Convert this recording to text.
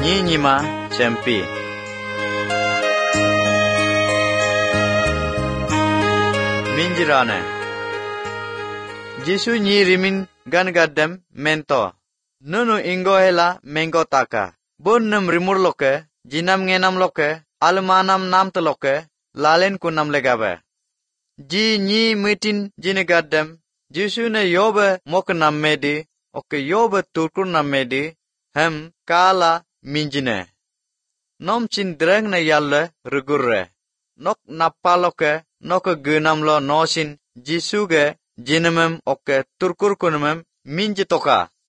nyima cempi. Minjirane. Jisu nyi rimin gan gadem mento. Nunu ingo hela mengo taka. Bon nem rimur loke, jinam ngenam loke, almanam nam teloke, lalen kunam legabe. Ji nyi mitin jine gadem, Jisu ne yobe mok nam medi, oke yobe turkur nam medi, hem kala minjine. Nom cin dreng ne yalle rugurre. Nok napaloke, nok gunam lo nosin, Jisu ge jinemem oke turkur kunamem minjitoka.